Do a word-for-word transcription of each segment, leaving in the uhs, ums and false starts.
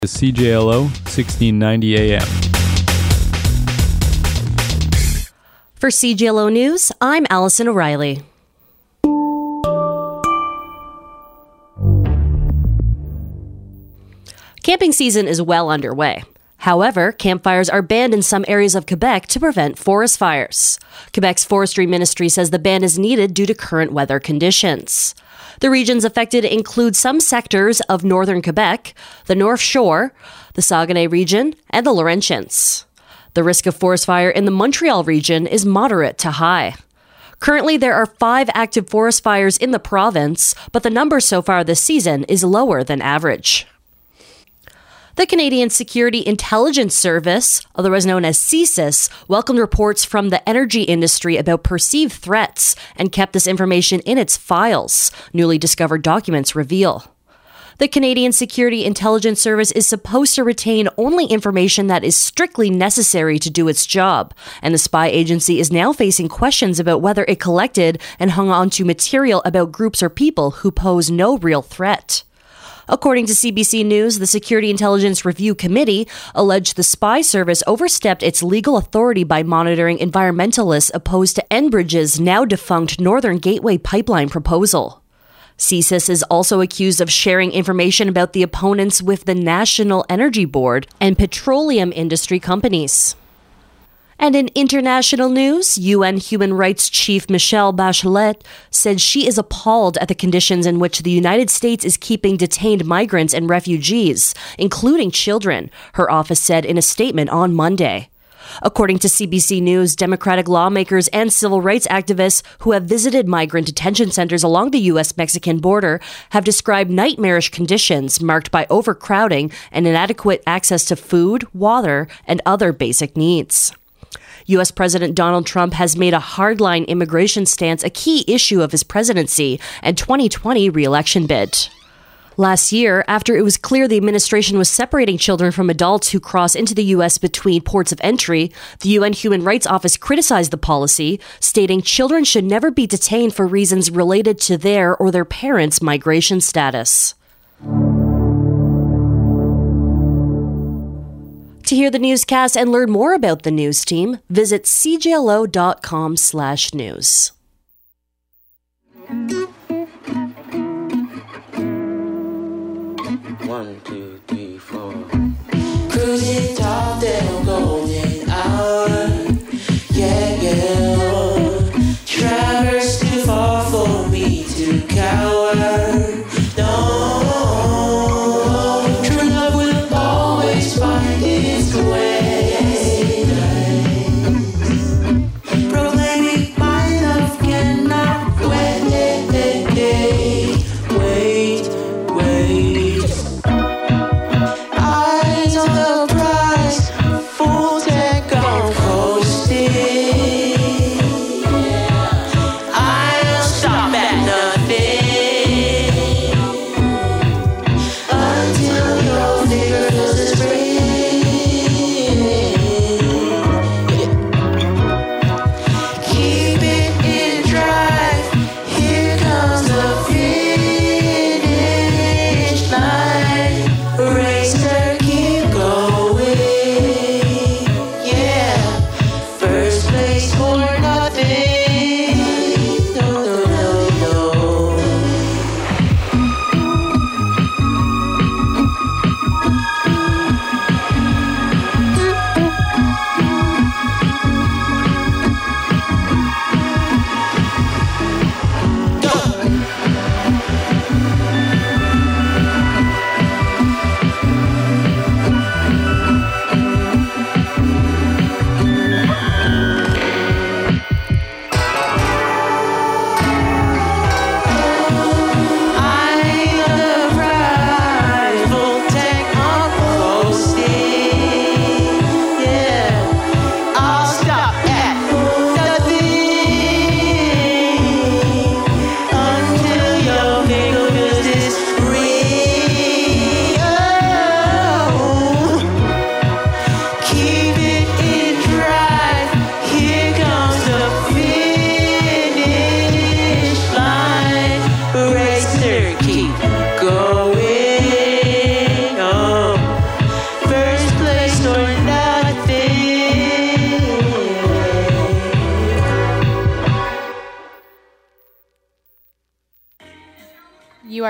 C J L O sixteen ninety A M. For C J L O News, I'm Allison O'Reilly. Camping season is well underway. However, campfires are banned in some areas of Quebec to prevent forest fires. Quebec's forestry ministry says the ban is needed due to current weather conditions. The regions affected include some sectors of northern Quebec, the North Shore, the Saguenay region, and the Laurentians. The risk of forest fire in the Montreal region is moderate to high. Currently, there are five active forest fires in the province, but the number so far this season is lower than average. The Canadian Security Intelligence Service, otherwise known as C S I S, welcomed reports from the energy industry about perceived threats and kept this information in its files, newly discovered documents reveal. The Canadian Security Intelligence Service is supposed to retain only information that is strictly necessary to do its job, and the spy agency is now facing questions about whether it collected and hung on to material about groups or people who pose no real threat. According to C B C News, the Security Intelligence Review Committee alleged the spy service overstepped its legal authority by monitoring environmentalists opposed to Enbridge's now-defunct Northern Gateway pipeline proposal. C S I S is also accused of sharing information about the opponents with the National Energy Board and petroleum industry companies. And in international news, U N Human Rights Chief Michelle Bachelet said she is appalled at the conditions in which the United States is keeping detained migrants and refugees, including children, her office said in a statement on Monday. According to C B C News, Democratic lawmakers and civil rights activists who have visited migrant detention centers along the U S Mexican border have described nightmarish conditions marked by overcrowding and inadequate access to food, water, and other basic needs. U S President Donald Trump has made a hardline immigration stance a key issue of his presidency and twenty twenty re-election bid. Last year, after it was clear the administration was separating children from adults who cross into the U S between ports of entry, the U N Human Rights Office criticized the policy, stating children should never be detained for reasons related to their or their parents' migration status. To hear the newscast and learn more about the news team, visit c j l o dot com slash news. One, two, three, four. Cruising top down golden hour. Yeah, yeah. Traverse too far for me to cower. No. True love will always find its way. Proclaiming my love cannot wait. Wait, wait. Eyes on the prize,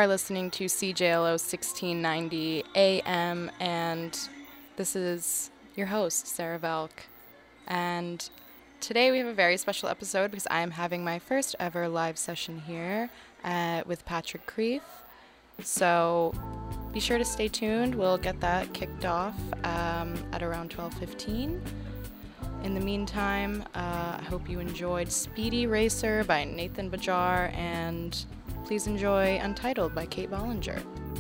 are listening to C J L O sixteen ninety A M, and this is your host, Sarah Velk. And today we have a very special episode because I am having my first ever live session here uh, with Patrick Creef. So be sure to stay tuned. We'll get that kicked off um, at around twelve fifteen. In the meantime, uh, I hope you enjoyed Speedy Racer by Nathan Bajar, and please enjoy Untitled by Kate Bollinger.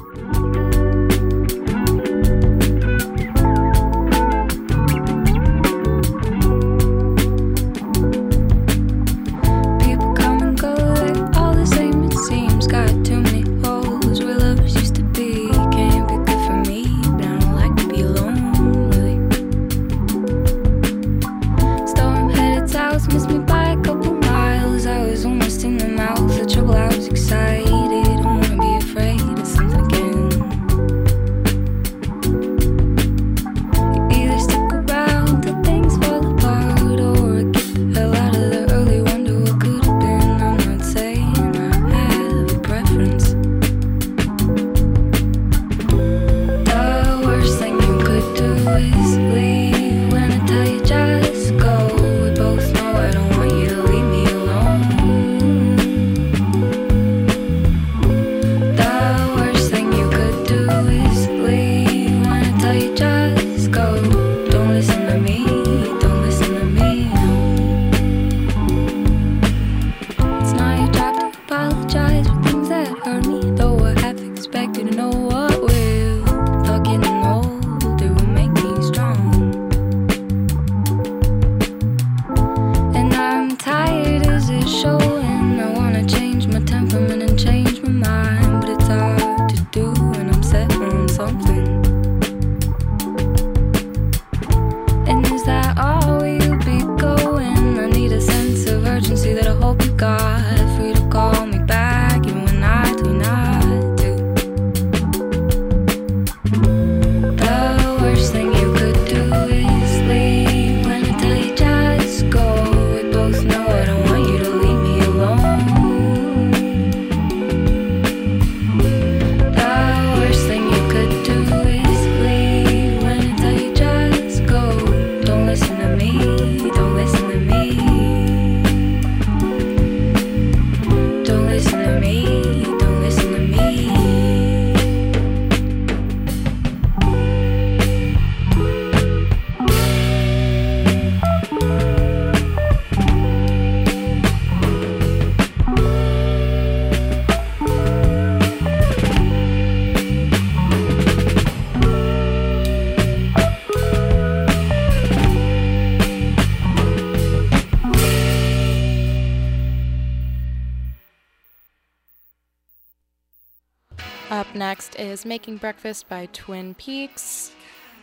Up next is Making Breakfast by Twin Peaks.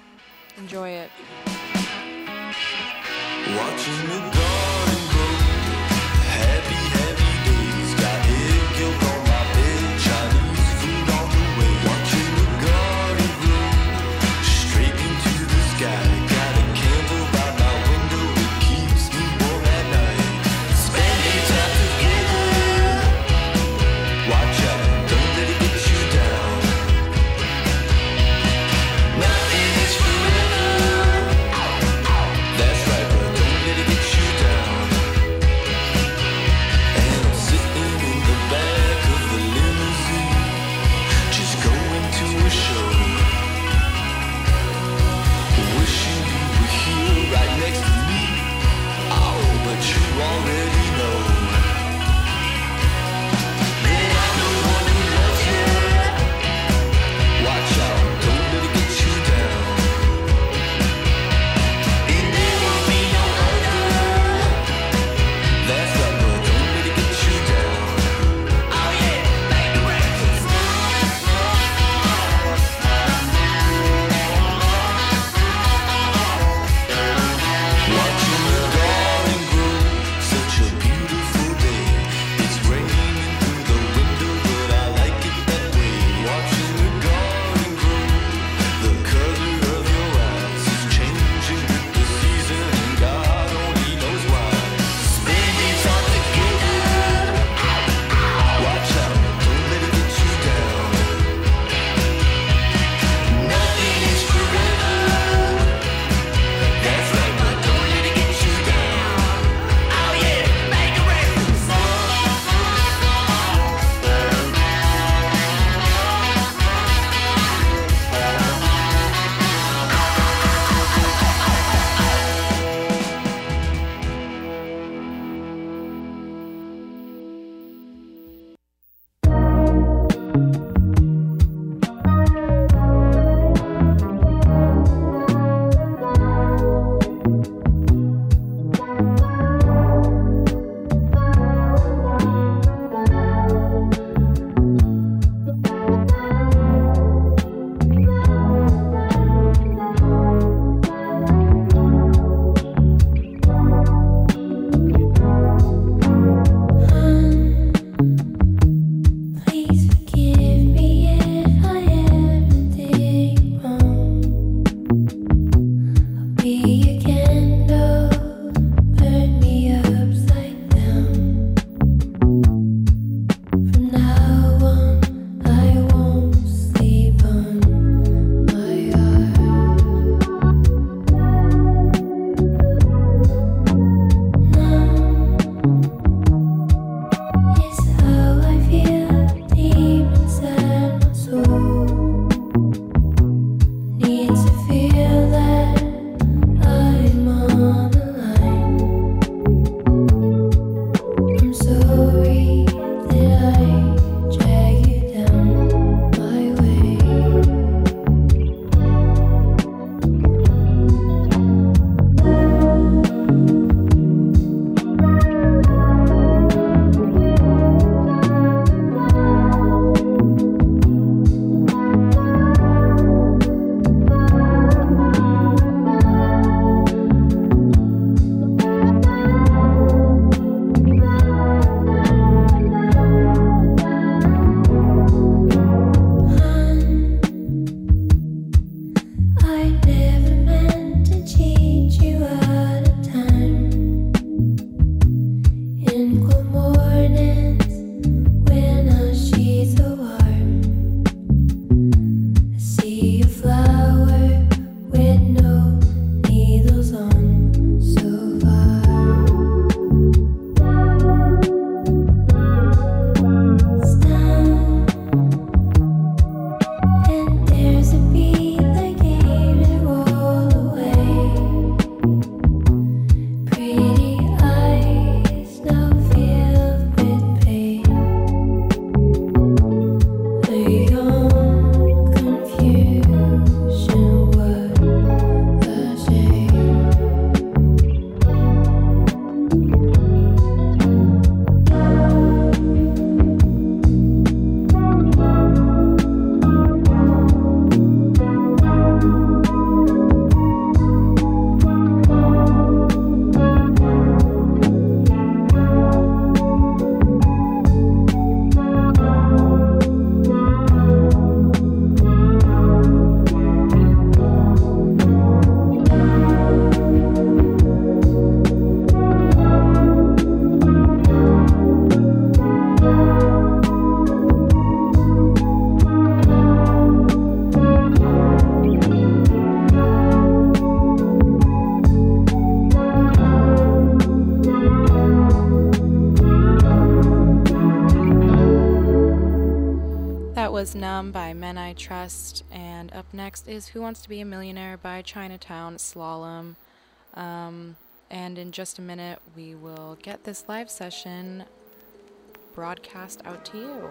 Enjoy it. Watching the garden grow, happy, happy days. Got egg yolk on my bed, Chinese food on the way. Watching the garden grow, straight into the sky. Got a candle by my window, it keeps me warm at night. Spending time together, watch out, don't let it get you down. Nothing is forever, that's right, but don't let it get you down. Was Numb by Men I Trust, and up next is Who Wants to Be a Millionaire by Chinatown Slalom. Um, and in just a minute, we will get this live session broadcast out to you.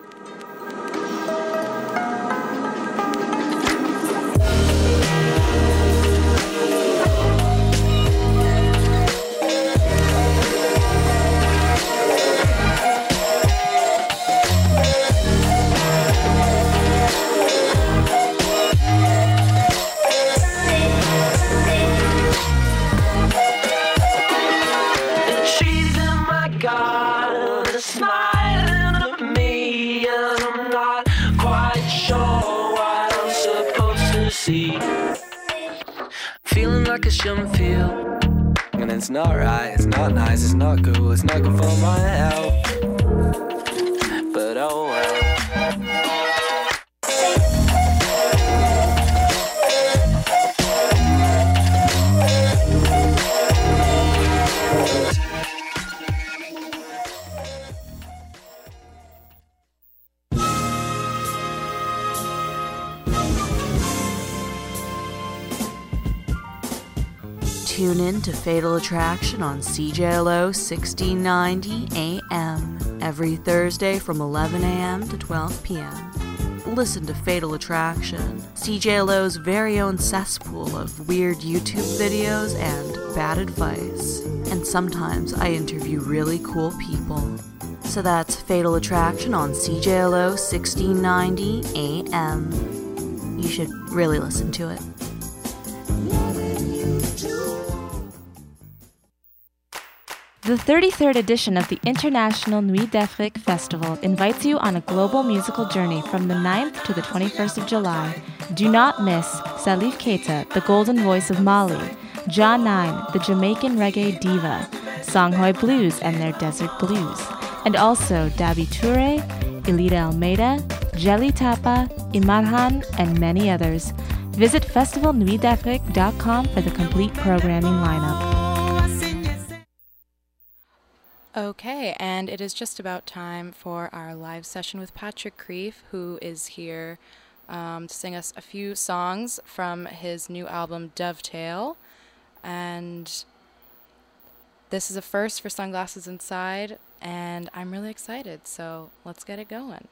Feeling like I shouldn't feel, and it's not right, it's not nice, it's not cool, it's not good for my health. But oh well. Tune in to Fatal Attraction on C J L O sixteen ninety A M every Thursday from eleven a.m. to twelve p.m. Listen to Fatal Attraction, C J L O's very own cesspool of weird YouTube videos and bad advice. And sometimes I interview really cool people. So that's Fatal Attraction on C J L O sixteen ninety A M. You should really listen to it. The thirty-third edition of the International Nuit d'Afrique Festival invites you on a global musical journey from the ninth to the twenty-first of July. Do not miss Salif Keita, the golden voice of Mali, Ja nine, the Jamaican reggae diva, Songhai Blues and their Desert Blues, and also Dabi Toure, Elida Almeida, Jelly Tapa, Imarhan, and many others. Visit festival nuit d'afrique dot com for the complete programming lineup. Okay, and it is just about time for our live session with Patrick Creef, who is here um, to sing us a few songs from his new album, Dovetail. And this is a first for Sunglasses Inside, and I'm really excited, so let's get it going.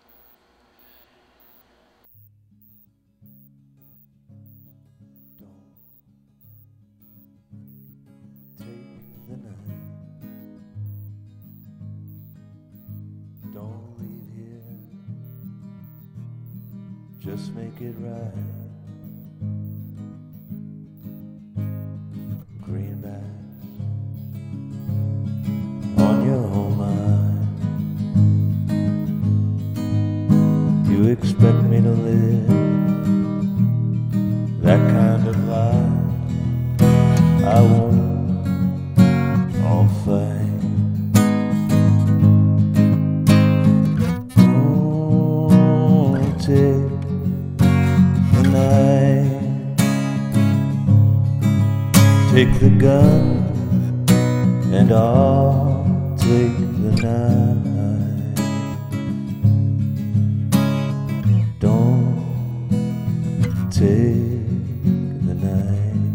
Just make it right. Greenbacks on your whole mind. You expect me to live that kind of life I won't all fight. Don't take the night, take the gun, and I'll take the night. Don't take the night.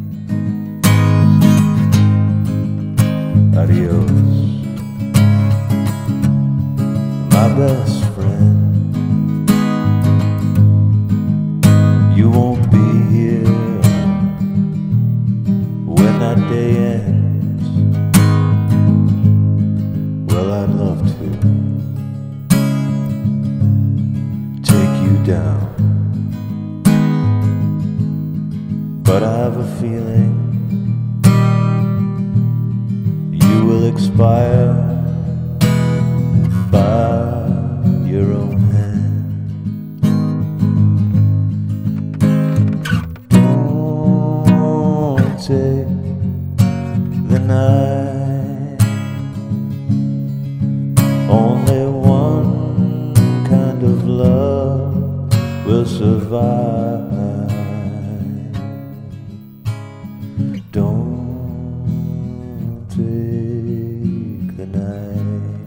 Adios, my best friend. You won't be here when that day ends. Well, I'd love to take you down, but I have a feeling you will expire by your own hand. Don't take the night. Only one kind of love will survive. Don't take the night.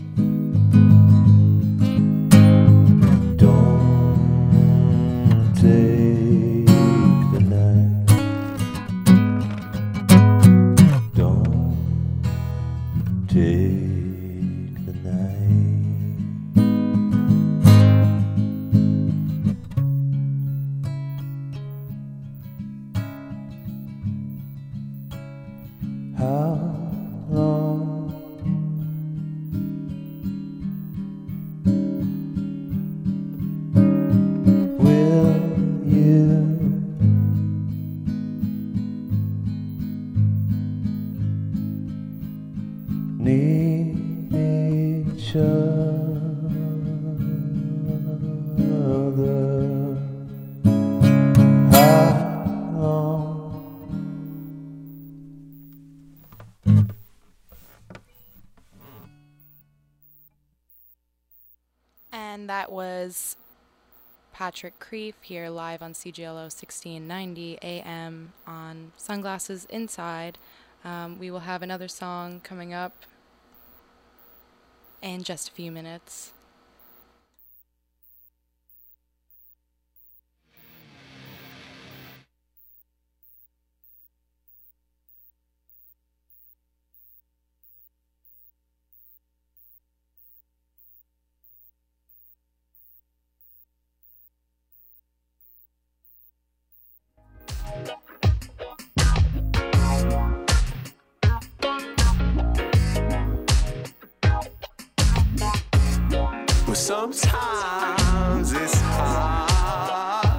Don't take the night. Don't take the night. How long will you need each other? How long? And that was Patrick Creef here live on C J L O sixteen ninety A M on Sunglasses Inside. Um, we will have another song coming up in just a few minutes. Well, sometimes it's hard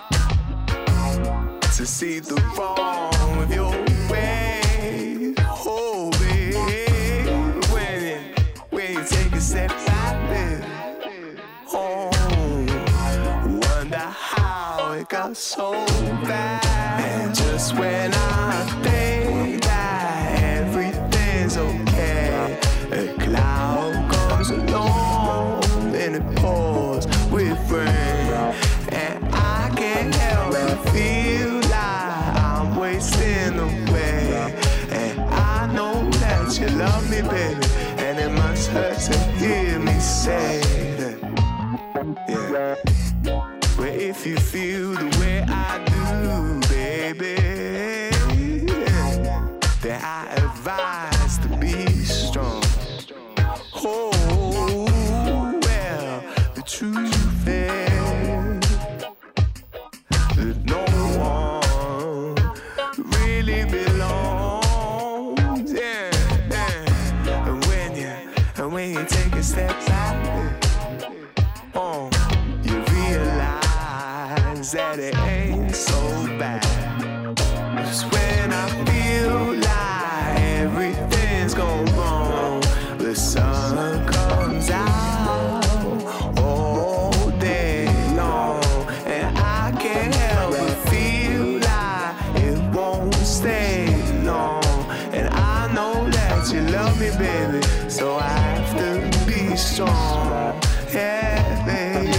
to see the wrong of your way. Oh, baby, when you, when you take a step back, baby, oh, wonder how it got so bad. And just when I think that everything's okay, a cloud comes along and it pours with rain, and I can't help but feel like I'm wasting away. And I know that you love me, baby, and it must hurt to hear me say that. Yeah. Well, if you feel the way I do, baby, then I advise to be strong. Oh, well, the truth is that no one really belongs. Yeah, yeah. And when you, and when you take a step back, oh, you realize that it ain't so bad. Just when I feel like everything's gone wrong, the sun comes out all day long, and I can't help but feel like so I have to be strong. Yeah, baby.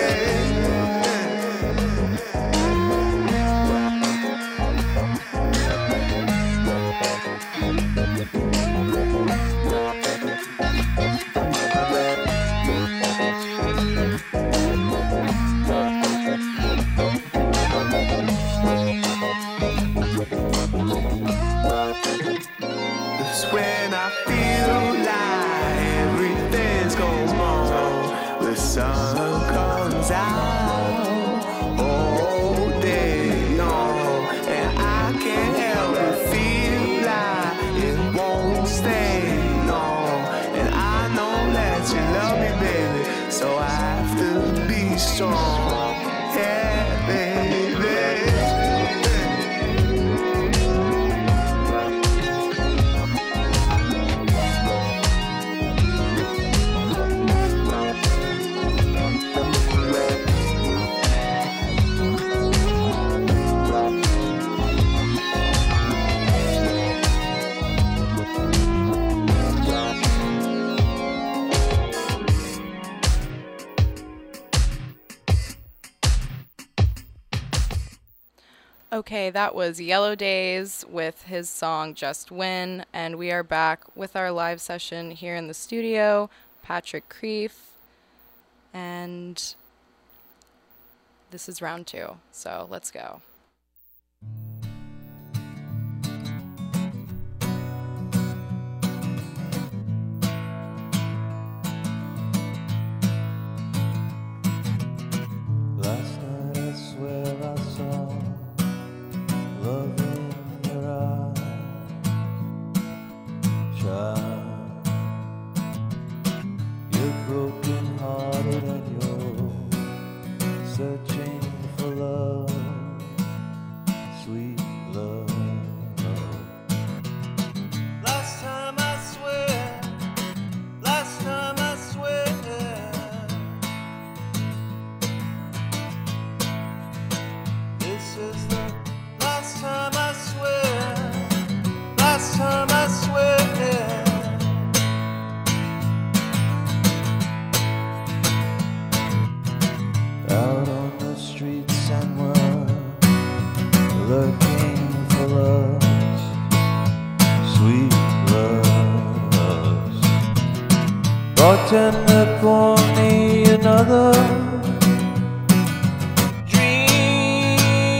It's when I feel like everything's going wrong. The sun comes out all day long, and I can't help but feel like it won't stay long. And I know that you love me, baby, so I have to be strong. Yeah, baby. Okay, that was Yellow Days with his song Just Win, and we are back with our live session here in the studio. Patrick Creef, and this is round two, so let's go. Last night I swear I saw love in your eyes shine. You're broken hearted and you're searching for love, sweet love. Last time I swear, last time I swear, this is the last time I swear, last time I swear. Out on the streets and we're lurking for loves, sweet loves. Bartender, pour me another dream.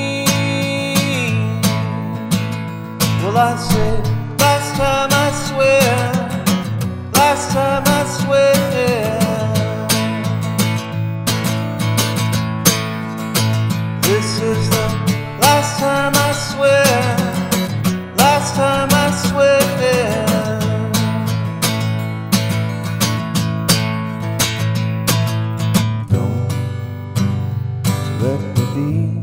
Well, I say, last time I swear, last time I swear. This is the last time I swear, last time I swear. Don't let me be,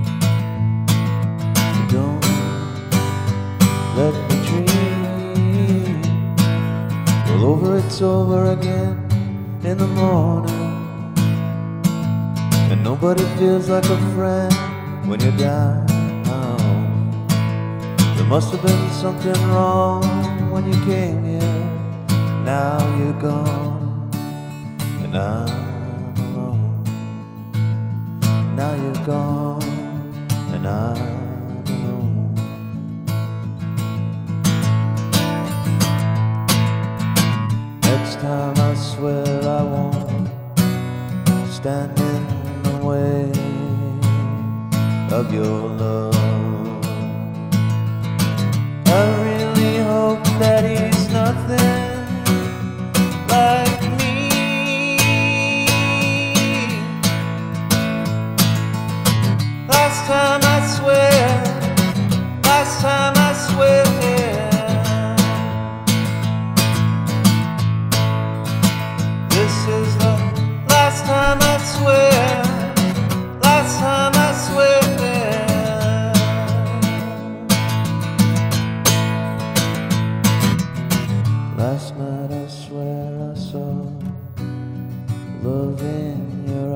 don't let me dream. Well, over it's over again in the morning. And nobody feels like a friend when you're down. There must have been something wrong when you came here. Now you're gone, and I'm alone. Now you're gone, and I'm alone. Next time I swear I won't stand in way of your love. I really hope that he's nothing like me. Last time I swear, last time I swear. This is the last time I swear. Last time I swear. Last night I swear I saw love in your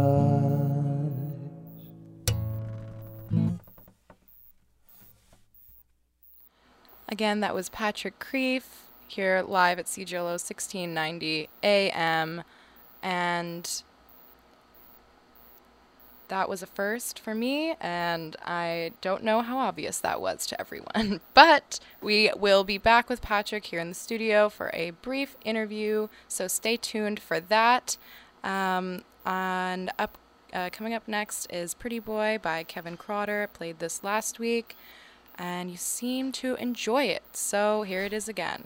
eyes. Again, that was Patrick Creef here live at C J L O sixteen ninety A M, and that was a first for me, and I don't know how obvious that was to everyone. But we will be back with Patrick here in the studio for a brief interview, so stay tuned for that. Um, and up, uh, coming up next is Pretty Boy by Kevin Crowder. Played this last week, and you seem to enjoy it, so here it is again.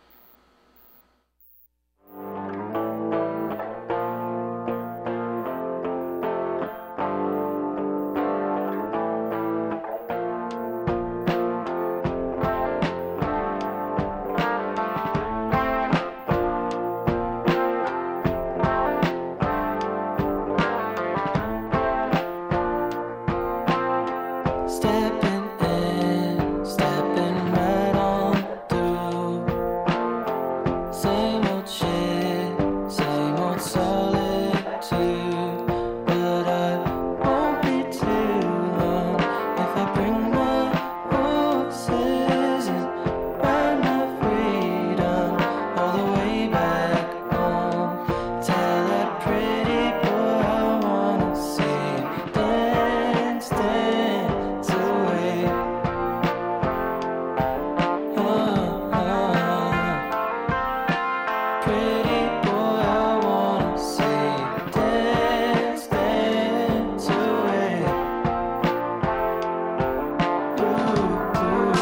Stepping in, stepping right on through. Same old shit, same old solitude. But I won't be too long if I bring my horses and ride my freedom all the way back home. Tell that pretty boy I wanna see him dance, dance away. Oh, oh. Pretty boy, I wanna see him dance, dance away. Ooh, ooh.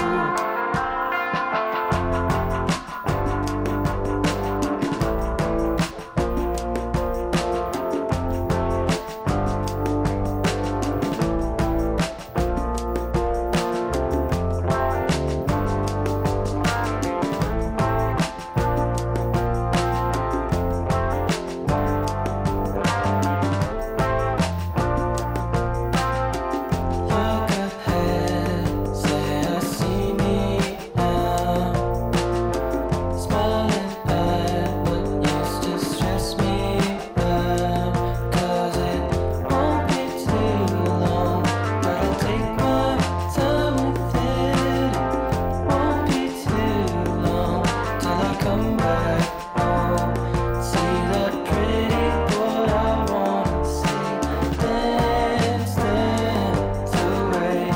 Look ahead, say I see me now, smiling at what used to stress me out. 'Cause it won't be too long, but I'll take my time with it. It won't be too long till I come back home. See that pretty boy I wanna see dance, dance away.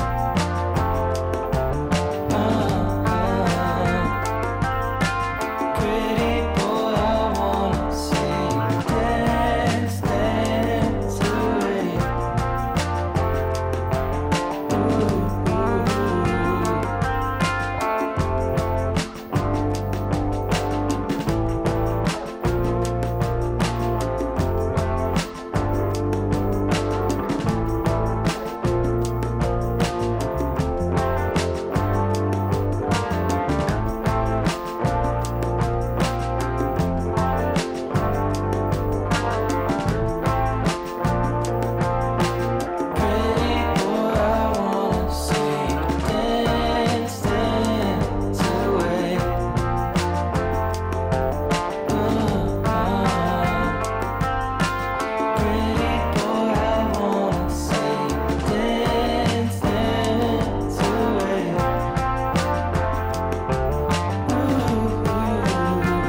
Oh, oh. Pretty boy I wanna see dance, dance away. Ooh, ooh. Pretty boy, I wanna see dance, dance away. Oh, oh. Pretty boy, I wanna see dance, dance away. Ooh, ooh.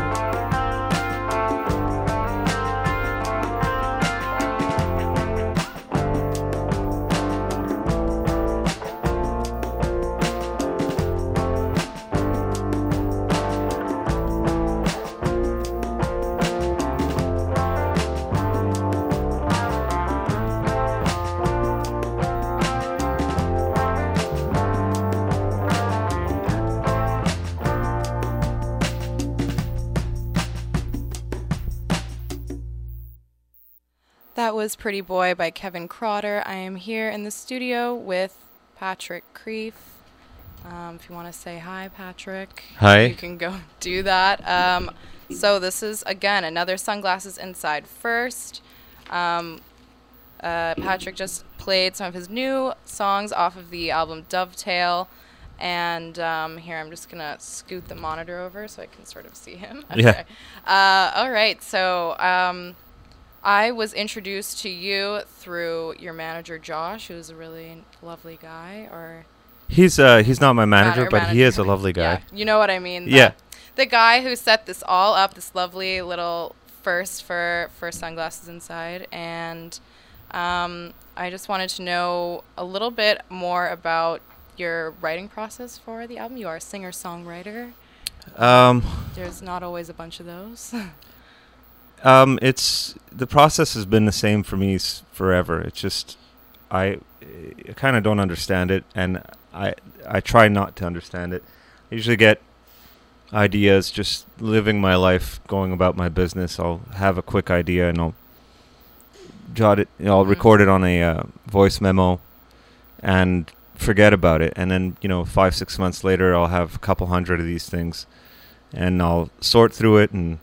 That was Pretty Boy by Kevin Crowder. I am here in the studio with Patrick Creef. Um, if you want to say hi, Patrick, Hi. you can go do that. Um, so this is, again, another Sunglasses Inside First. Um, uh, Patrick just played some of his new songs off of the album Dovetail. And um, here, I'm just going to scoot the monitor over so I can sort of see him. Yeah. Okay. Uh, all right, so... Um, I was introduced to you through your manager, Josh, who's a really lovely guy. Or He's uh he's not my manager, Manager, but he manager. is a lovely guy. Yeah, you know what I mean? Yeah. That- the guy who set this all up, this lovely little first for, for Sunglasses Inside. And um, I just wanted to know a little bit more about your writing process for the album. You are a singer-songwriter. Um, There's not always a bunch of those. um, it's the process has been the same for me s- forever. It's just I, I kind of don't understand it, and I I try not to understand it. I usually get ideas just living my life, going about my business. I'll have a quick idea and I'll jot it. You know, I'll Mhm. record it on a uh, voice memo and forget about it. And then you know, five six months later, I'll have a couple hundred of these things, and I'll sort through it, and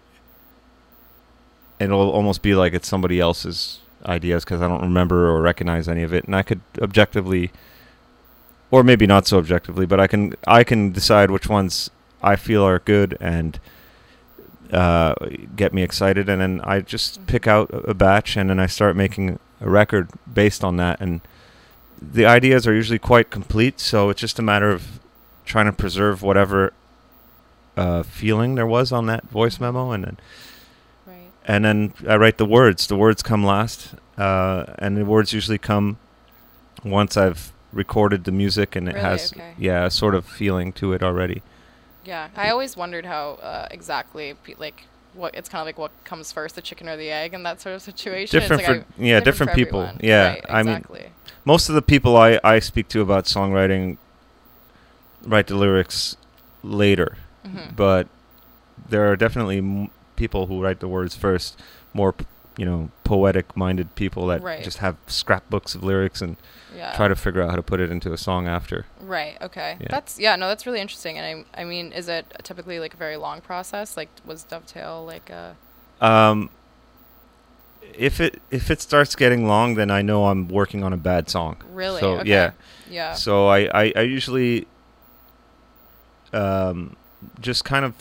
it'll almost be like it's somebody else's ideas because I don't remember or recognize any of it. And I could objectively, or maybe not so objectively, but I can I can decide which ones I feel are good and uh, get me excited, and then I just Mhm. pick out a a batch, and then I start making a record based on that. And the ideas are usually quite complete, so it's just a matter of trying to preserve whatever uh, feeling there was on that voice memo, and then Right. and then I write the words. The words come last, uh, and the words usually come once I've recorded the music, and it Really? has Okay. yeah a sort of feeling to it already. Yeah, I always wondered how uh, exactly, pe- like, what it's kind of like what comes first, the chicken or the egg, and that sort of situation. Different it's like for yeah different, for people. everyone. Yeah, Right, I mean exactly. most of the people I I speak to about songwriting write the lyrics later, Mhm. but there are definitely m- people who write the words first, more p- you know poetic-minded people that Right. just have scrapbooks of lyrics and Yeah. try to figure out how to put it into a song after. Right. Okay. Yeah. That's yeah. No, that's really interesting. And I, I mean, is it typically like a very long process? Like, was Dovetail like a? Um, if it if it starts getting long, then I know I'm working on a bad song. Really? So Okay. yeah. Yeah. So I, I, I usually um, just kind of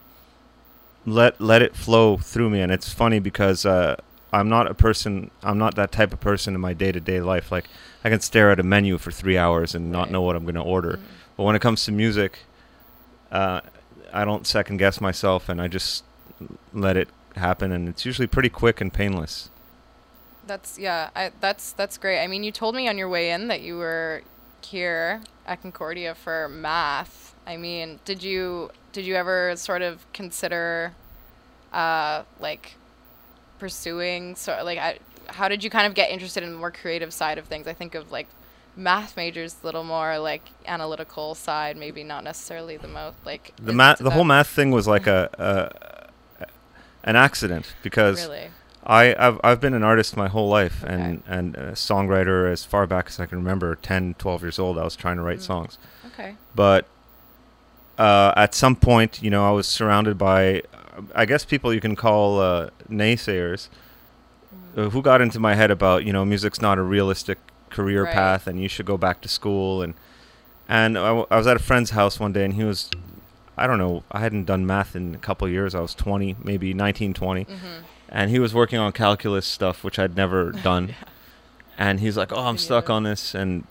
let let it flow through me, and it's funny because uh, I'm not a person. I'm not that type of person in my day to day life. Like I can stare at a menu for three hours and not Right. know what I'm going to order. Mm. But when it comes to music, uh, I don't second guess myself, and I just let it happen, and it's usually pretty quick and painless. That's yeah. I, that's that's great. I mean, you told me on your way in that you were here at Concordia for math. I mean, did you did you ever sort of consider, uh, like, pursuing sort like I, how did you kind of get interested in the more creative side of things? I think of like math majors a little more like analytical side, maybe not necessarily the most like The is- math, did the whole that- math thing was like a, a an accident because Really? I I've I've been an artist my whole life, Okay. and and a songwriter as far back as I can remember. ten, twelve years old, I was trying to write Mm. songs, Okay. but uh, at some point, you know, I was surrounded by, uh, I guess, people you can call uh, naysayers, Mm. uh, who got into my head about, you know, music's not a realistic career Right. path, and you should go back to school. And and I, w- I was at a friend's house one day, and he was, I don't know, I hadn't done math in a couple of years. I was twenty, maybe nineteen, twenty. Mhm. And he was working on calculus stuff, which I'd never done. Yeah. And he's like, "Oh, I'm Yeah. stuck on this." And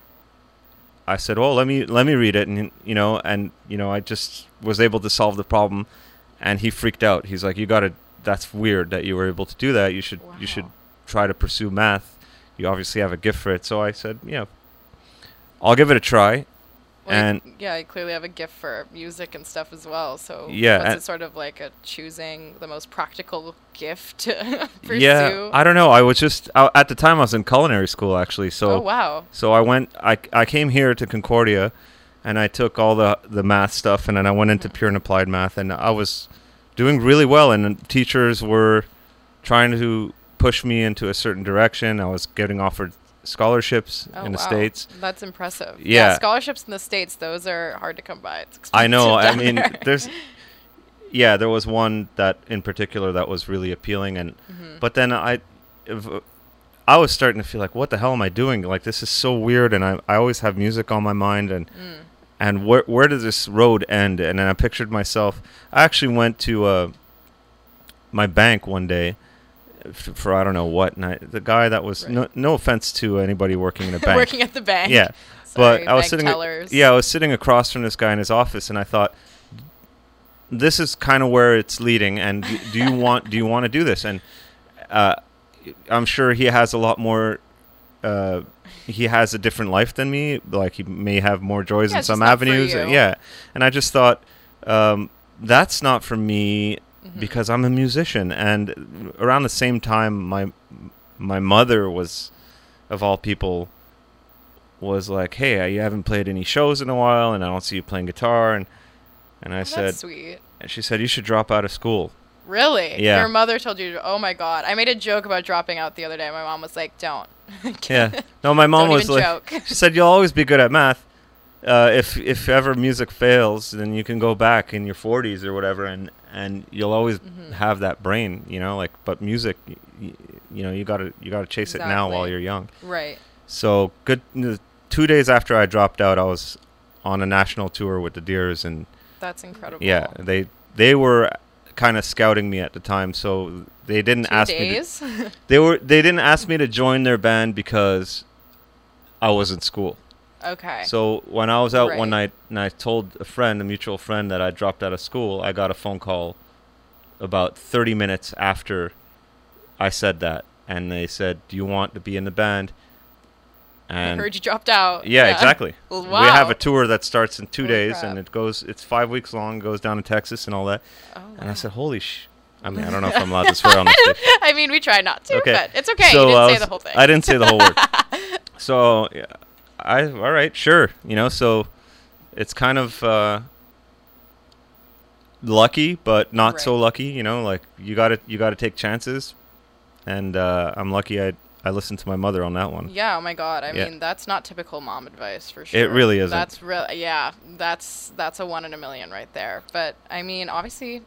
I said, "Well, let me let me read it." And you know, and you know, I just was able to solve the problem. And he freaked out. He's like, "You got to. That's weird that you were able to do that. You should you should Wow. try to pursue math. You obviously have a gift for it." So I said, "Yeah, I'll give it a try." Well, you- and yeah, you clearly have a gift for music and stuff as well. So Yeah, was and- it sort of like a choosing the most practical gift to pursue? yeah, I don't know. I was just I, at the time I was in culinary school actually. So oh wow. So I went. I I came here to Concordia, and I took all the the math stuff, and then I went into pure and applied math, and I was doing really well. And the teachers were trying to push me into a certain direction. I was getting offered scholarships Oh, in the wow. states. That's impressive. Yeah. scholarships in the States, those are hard to come by. It's I know. expensive I down mean, there. there's. Yeah, there was one that in particular that was really appealing, and Mhm. but then I, if, I was starting to feel like, what the hell am I doing? Like this is so weird, and I I always have music on my mind, and Mm. and where where does this road end? And then I pictured myself. I actually went to uh, my bank one day f- for I don't know what, and I, the guy that was Right. no no offense to anybody working in a bank, Working at the bank. yeah, Sorry, but I was bank sitting tellers. yeah I was sitting across from this guy in his office, and I thought, this is kind of where it's leading, and do, do you want do you want to do this? And uh, I'm sure he has a lot more. Uh, he has a different life than me. Like he may have more joys Yeah, in it's some just not for avenues. you. Yeah, and I just thought um, that's not for me Mhm. because I'm a musician. And around the same time, my my mother was, of all people, was like, "Hey, you haven't played any shows in a while, and I don't see you playing guitar." And and I Oh, said, that's sweet. and she said, "You should drop out of school." Really? Yeah. Your mother told you, to, oh my God. I made a joke about dropping out the other day. My mom was like, don't. Yeah. No, my mom Don't was even like, joke. she said, "You'll always be good at math. Uh, if if ever music fails, then you can go back in your forties or whatever, and, and you'll always Mhm. have that brain, you know. Like, but music, y- y- you know, you gotta you gotta chase it now while Exactly. you're young." Right. So good. n- Two days after I dropped out, I was on a national tour with the Deers, and That's incredible. yeah, they they were kind of scouting me at the time, so they didn't Two ask days? me. To, they were they didn't ask me to join their band because I was in school. Okay. So when I was out one Right. night and I told a friend, a mutual friend, that I dropped out of school, I got a phone call about thirty minutes after I said that, and they said, "Do you want to be in the band?" I And heard you dropped out. yeah, exactly. Well, We have wow. a tour that starts in two Holy days, crap. and it goes. It's five weeks long. Goes down to Texas and all that. Oh, And I wow. said, "Holy sh!" I mean, I don't know if I'm allowed to swear on this. Station. I mean, we try not to, Okay. but it's okay. So you didn't I say was- the whole thing. I didn't say the whole word. So yeah, I all right, sure. You know, so it's kind of uh, lucky, but not so Right. lucky. You know, like you got to you got to take chances, and uh, I'm lucky. I I listened to my mother on that one. Yeah, oh my God. I Yeah. mean, that's not typical mom advice for sure. really isn't. That's real. Yeah, that's that's a one in a million right there. But I mean, obviously,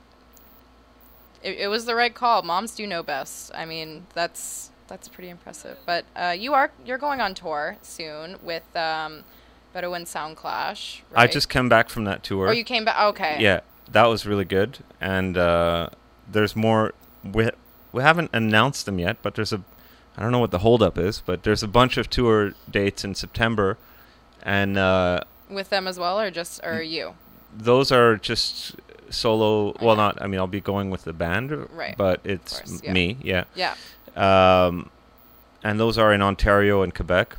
it, it was the right call. Moms do know best. I mean, that's that's pretty impressive. But uh, you are you're going on tour soon with um, Bedouin Sound Clash. I Right? just came back from that tour. Oh, you came back. Okay. Yeah, that was really good. And uh, there's more. We we haven't announced them yet, but there's a. I don't know what the holdup is, but there's a bunch of tour dates in September, and uh, With them as well, or just or you? those are just solo. Well, not. I mean, I'll be going with the band, Right. but it's course, m- yeah. me. Yeah. Yeah. Um, and those are in Ontario and Quebec,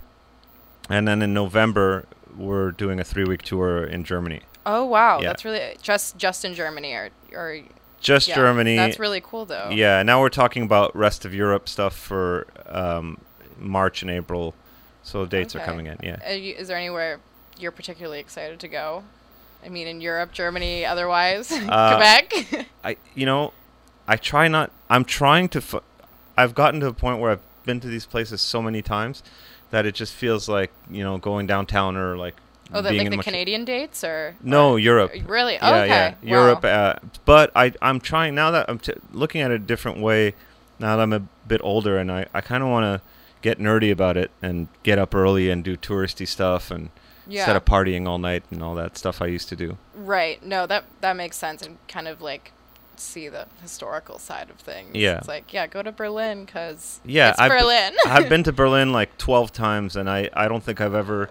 and then in November we're doing a three-week tour in Germany. Oh wow, Yeah. that's really just just in Germany or or Just yeah, Germany. That's really cool though. Yeah, now we're talking about rest of Europe stuff for um, March and April, so dates are Okay. coming in. Yeah, Are you, is there anywhere you're particularly excited to go? I mean, in Europe, Germany, otherwise, Uh, Quebec. I you know, I try not. I'm trying to. F- I've gotten to a point where I've been to these places so many times that it just feels like you know going downtown or like. Oh, the, being like in the Montreal. Canadian dates, or No, or- Europe. Really? Yeah, okay. yeah, Wow. Europe. Uh, but I, I'm trying now that I'm t- looking at it a different way. Now that I'm a bit older, and I, I kind of want to get nerdy about it and get up early and do touristy stuff and Yeah. instead of partying all night and all that stuff I used to do. Right. No, that that makes sense, and kind of like see the historical side of things. Yeah. It's like, yeah, go to Berlin because Yeah, it's I've be- Berlin. I've been to Berlin like twelve times, and I, I don't think I've ever.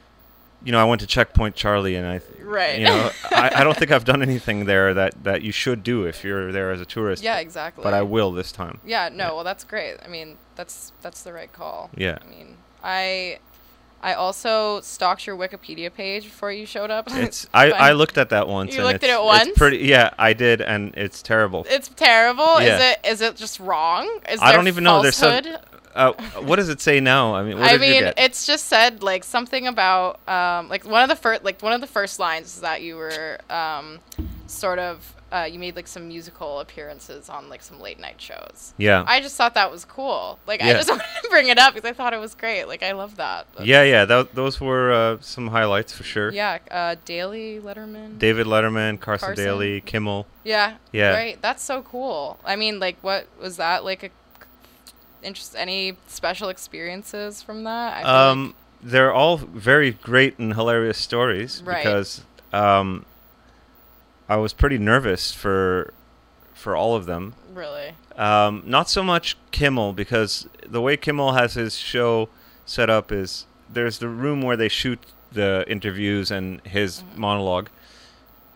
You know, I went to Checkpoint Charlie, and I, Right. You know, I, I don't think I've done anything there that, that you should do if you're there as a tourist. Yeah, exactly. But I will this time. Yeah, no, Yeah. well that's great. I mean, that's that's the right call. Yeah. I mean, I I also stalked your Wikipedia page before you showed up. It's I, Fun. I looked at that once. You and looked at it's, it once? It's pretty. Yeah, I did, and it's terrible. It's terrible. Yeah. Is it is it just wrong? Is I there don't even know. There's some. falsehood? Uh, what does it say now? I mean, what I did you mean, get? it's just said like something about um, like one of the first like one of the first lines is that you were um, sort of uh, you made like some musical appearances on like some late night shows. Yeah. I just thought that was cool. Like I Yeah. just wanted to bring it up because I thought it was great. Like I love that. Yeah, yeah. Th- those were uh, some highlights for sure. Yeah, uh, Daily Letterman. David Letterman, Carson, Carson. Daly, Kimmel. Yeah. Yeah. Right. That's so cool. I mean, like, what was that like? A interest? Any special experiences from that? I feel Um, they're all very great and hilarious stories Right. because um, I was pretty nervous for for all of them. like, really. Um, not so much Kimmel, because the way Kimmel has his show set up is there's the room where they shoot the interviews and his Mm-hmm. monologue.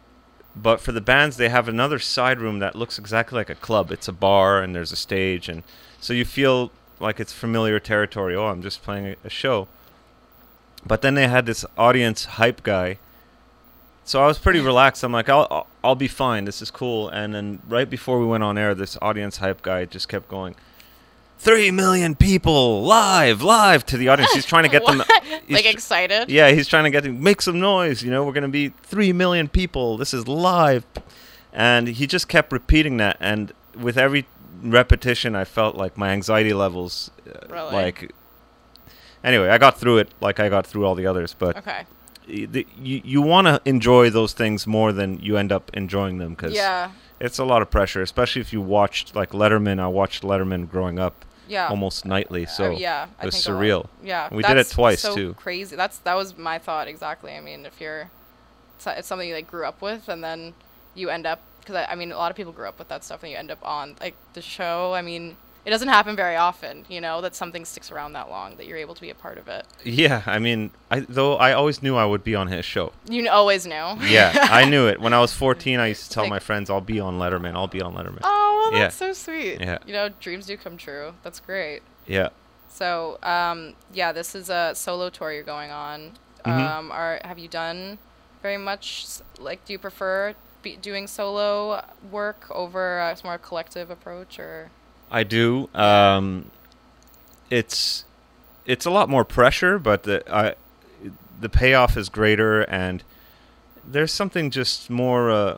But for the bands, they have another side room that looks exactly like a club. It's a bar and there's a stage, and so you feel like it's familiar territory. Oh, I'm just playing a, a show. But then they had this audience hype guy. So I was pretty relaxed. I'm like, I'll, I'll I'll be fine. This is cool. And then right before we went on air, this audience hype guy just kept going, Three million people live, live to the audience. He's trying to get them What? he's Like tr- excited? Yeah, he's trying to get them make some noise. You know, we're gonna be three million people. This is live, and he just kept repeating that. And with every repetition, I felt like my anxiety levels, uh, Really? like. Anyway, I got through it like I got through all the others, but Okay. y- the, you you want to enjoy those things more than you end up enjoying them because Yeah. it's a lot of pressure, especially if you watched like Letterman. I watched Letterman growing up. Yeah. Almost nightly, so Uh, yeah, I it was think a lot. surreal. Yeah, we did it that's twice so too. Crazy. That's that was my thought exactly. I mean, if you're, it's, it's something you like grew up with, and then you end up because I, I mean, a lot of people grew up with that stuff, and you end up on like the show. I mean, it doesn't happen very often, you know, that something sticks around that long, that you're able to be a part of it. Yeah, I mean, I though I always knew I would be on his show. You kn- always knew. Yeah, I knew it. When I was fourteen, I used to tell Like- my friends, "I'll be on Letterman. I'll be on Letterman." Oh, well, Yeah. that's so sweet. Yeah. You know, dreams do come true. That's great. Yeah. So, um, yeah, this is a solo tour you're going on. Mhm. Um, are have you done very much? s- Like, do you prefer be doing solo work over a more collective approach, or? I do. Um, it's it's a lot more pressure, but the I the payoff is greater, and there's something just more uh,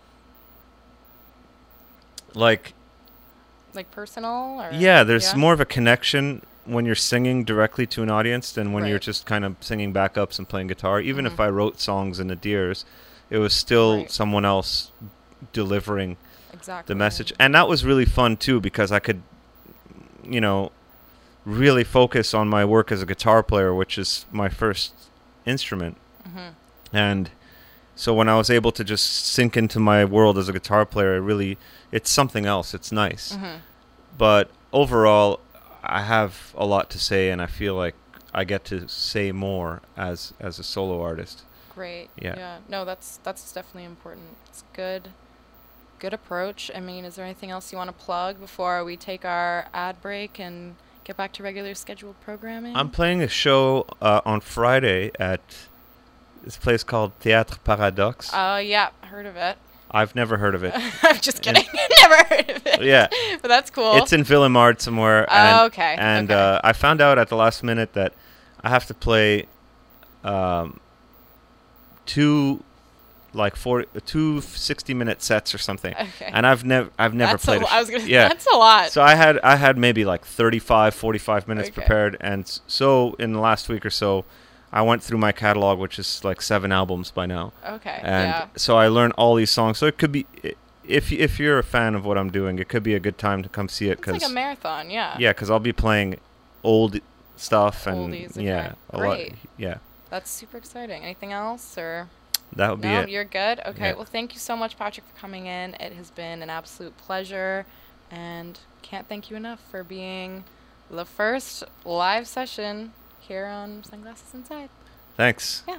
like Like personal, or? yeah. There's yeah? more of a connection when you're singing directly to an audience than when you're Right. just kind of singing backups and playing guitar. Even Mhm. if I wrote songs in the Deers, it was still Right. someone else delivering Exactly. the message. And that was really fun too, because I could, you know, really focus on my work as a guitar player, which is my first instrument. Mhm. And so when I was able to just sink into my world as a guitar player, it really, it's something else. It's nice. Mhm. But overall, I have a lot to say, and I feel like I get to say more as as a solo artist. Great. Yeah. Yeah. No, that's that's definitely important. It's good. Good approach. I mean, is there anything else you want to plug before we take our ad break and get back to regular scheduled programming? I'm playing a show uh, on Friday at this place called Théâtre Paradoxe. Oh, yeah, heard of it. I've never heard of it. I'm just kidding. Never heard of it. Yeah. But that's cool. It's in Villemard somewhere. Oh, And, okay, And okay. Uh, I found out at the last minute that I have to play um, two, like four, two sixty-minute sets or something. Okay. And I've never, I've never That's a played. lo- sh- I was gonna- yeah. that's a lot. So I had, I had maybe like thirty-five, forty-five minutes Okay. prepared, and s- so in the last week or so, I went through my catalog, which is like seven albums by now. Okay, And yeah. so I learned all these songs. So it could be, i- if y- if you're a fan of what I'm doing, it could be a good time to come see it. It's like a marathon, yeah. Yeah, because I'll be playing old stuff and Oldies, okay. yeah, a lot. Great. Yeah, That's super exciting. Anything else, or? that would be No, it. you're good? Okay, Yeah. well, thank you so much, Patrick, for coming in. It has been an absolute pleasure, and can't thank you enough for being the first live session here on Sunglasses Inside. Thanks. Yeah.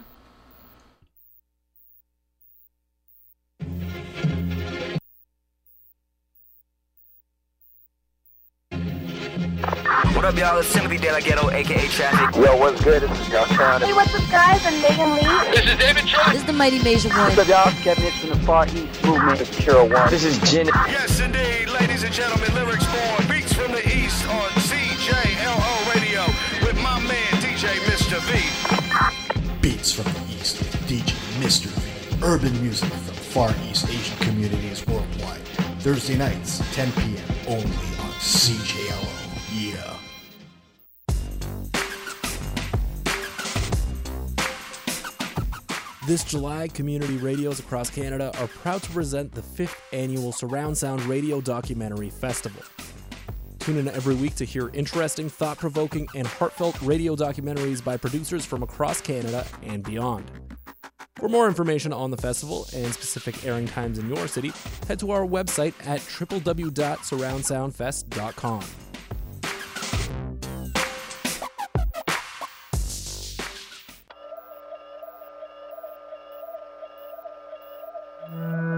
What up, y'all? It's Timothy De La Ghetto, aka Traffic. Yo, what's good? This is Josh Town. Hey, what's up, guys? I'm Megan Lee. This is David Troy. This is the Mighty Major One. What's up, y'all? Kevin Nix from the Far East Movement. It's Kira One. This is Jen. Yes, indeed, ladies and gentlemen, lyrics born, beats from the East on C J L O Radio with my man D J Mister V. Beats from the East with D J Mister V. Urban music from Far East Asian communities worldwide. Thursday nights, ten p.m. only on C J L O. Yeah. This July, community radios across Canada are proud to present the fifth annual Surround Sound Radio Documentary Festival. Tune in every week to hear interesting, thought-provoking, and heartfelt radio documentaries by producers from across Canada and beyond. For more information on the festival and specific airing times in your city, head to our website at w w w dot surround sound fest dot com. Mm.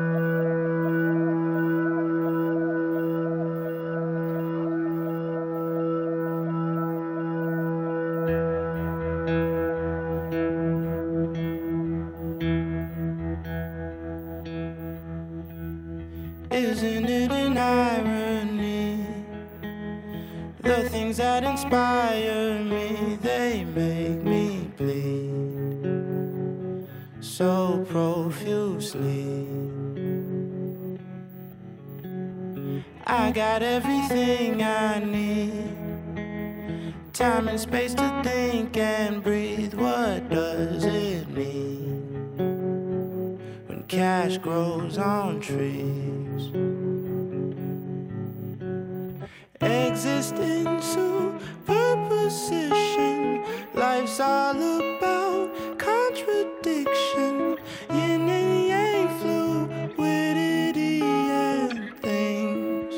Isn't it an irony? The things that inspire me, they make me bleed so profusely. I got everything I need, time and space to think and breathe. What does it mean when cash grows on trees? Existing superposition, life's all about contradiction. Yin and yang, fluidity and things.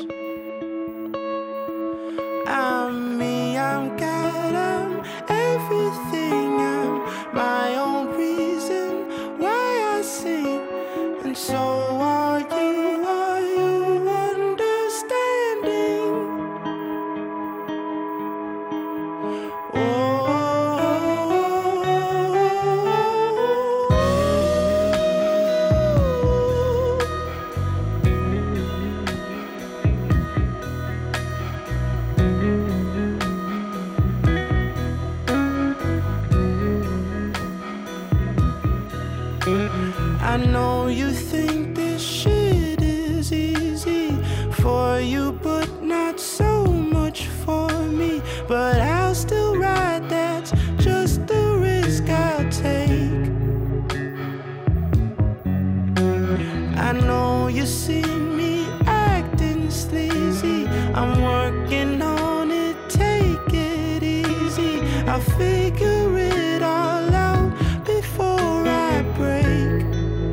I'm me, I'm God, I'm everything. I'm my own reason why I sing, and so are you. Are you understanding? I know you think this shit is easy for you, but not so much for me. But I'll still ride, that's just the risk I'll take. I know you see me acting sleazy, I'm working on it, take it easy. I'll figure it all out before I break.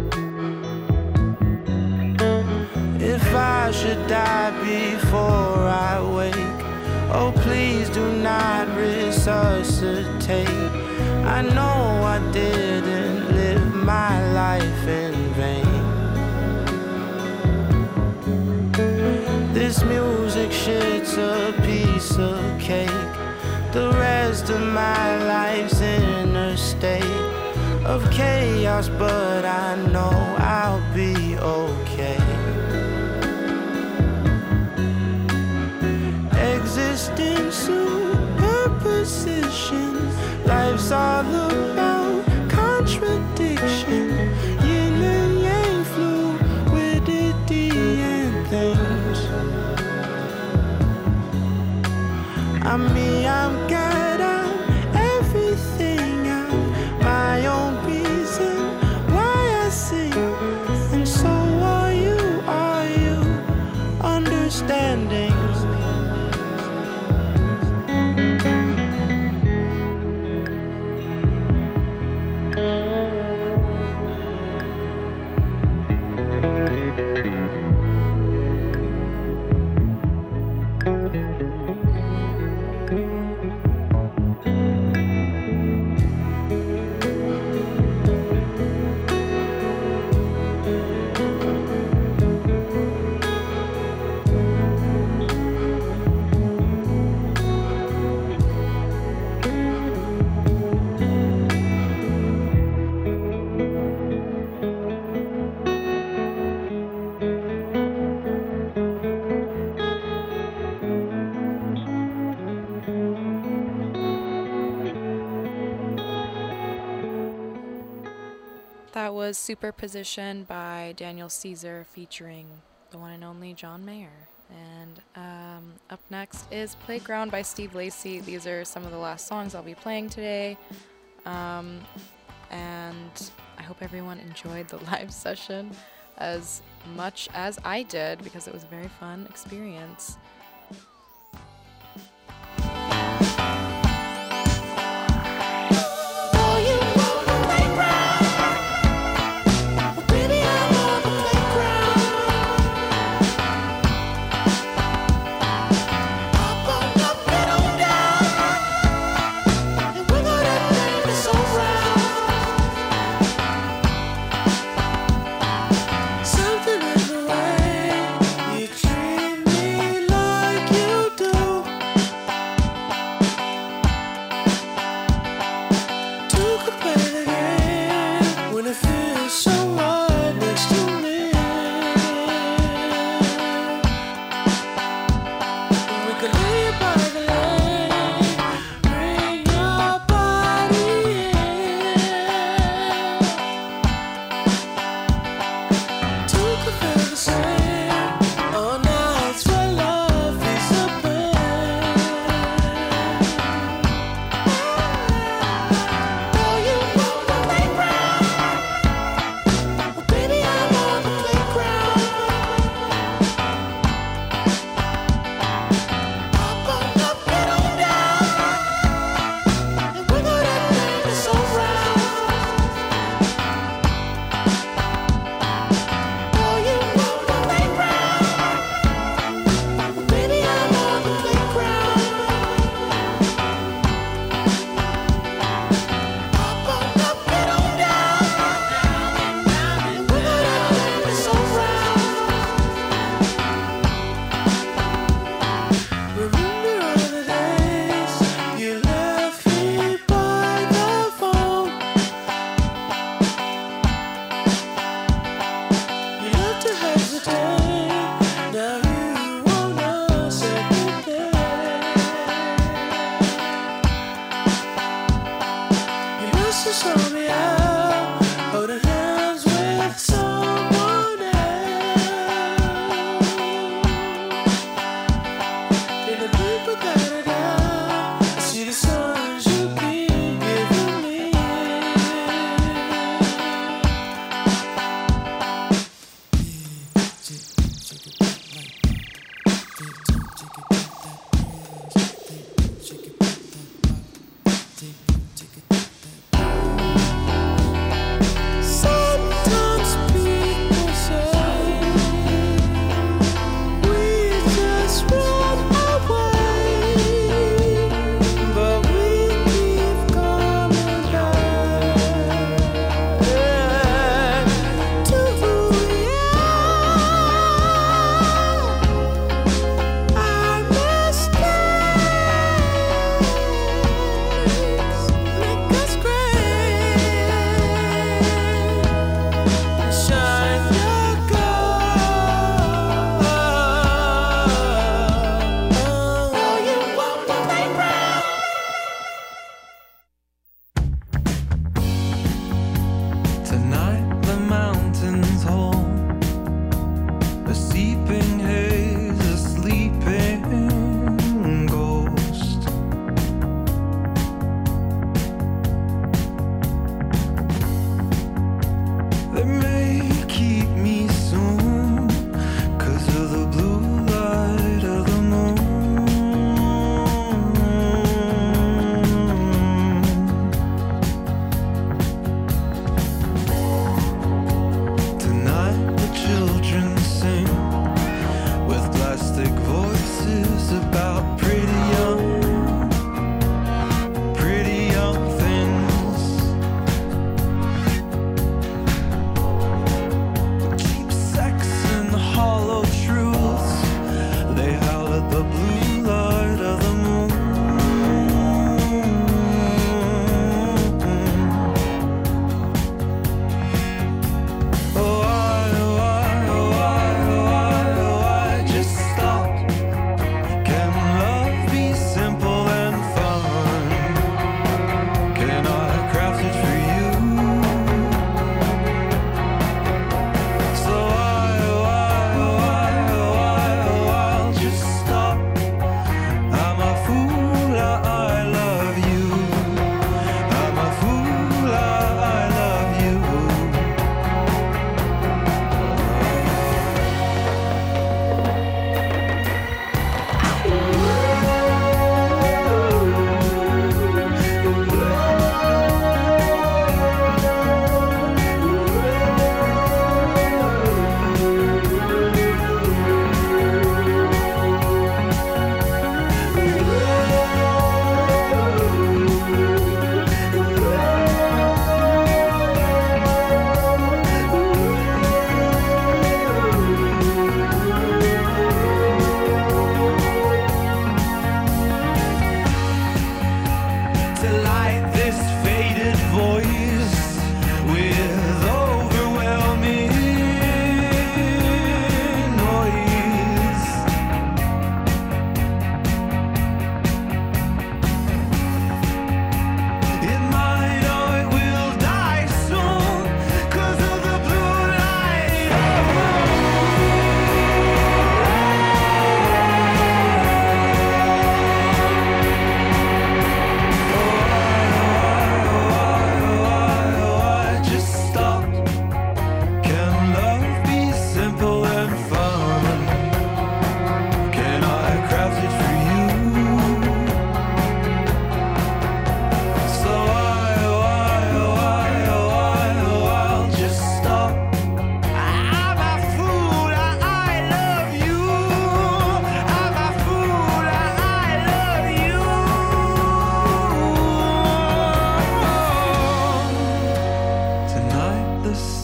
If I should die before I wake, oh please do not resuscitate. I know I didn't live my life in vain. This music shit's a piece of cake. The rest of my life's in a state of chaos, but I know I'll be okay. Existing superposition, life's all about contradiction. Yin and yang, fluidity and things. I'm me, I'm God, I'm everything. I'm my own reason why I sing, and so are you. Are you understanding? That was Superposition by Daniel Caesar featuring the one and only John Mayer. And um, up next is Playground by Steve Lacy. These are some of the last songs I'll be playing today. Um, and I hope everyone enjoyed the live session as much as I did, because it was a very fun experience. Something in the way you treat me, love.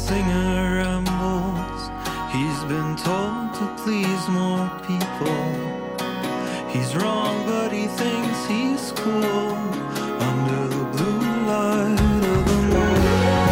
singer rambles. He's been told to please more people. He's wrong, but he thinks he's cool under the blue light of the moon.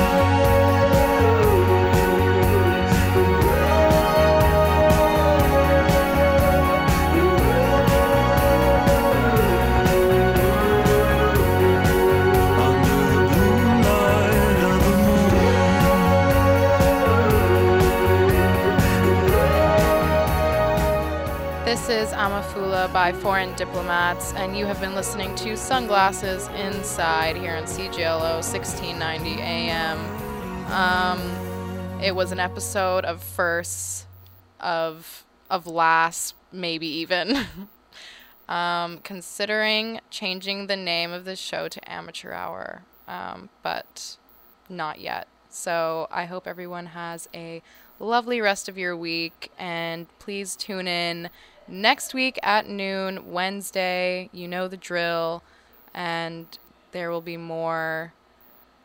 This is Amafula by Foreign Diplomats, and you have been listening to Sunglasses Inside here on C J L O sixteen ninety A M. Um, it was an episode of firsts, of of last, maybe even. um, considering changing the name of the show to Amateur Hour, um, but not yet. So I hope everyone has a lovely rest of your week, and please tune in next week at noon, Wednesday. You know the drill, and there will be more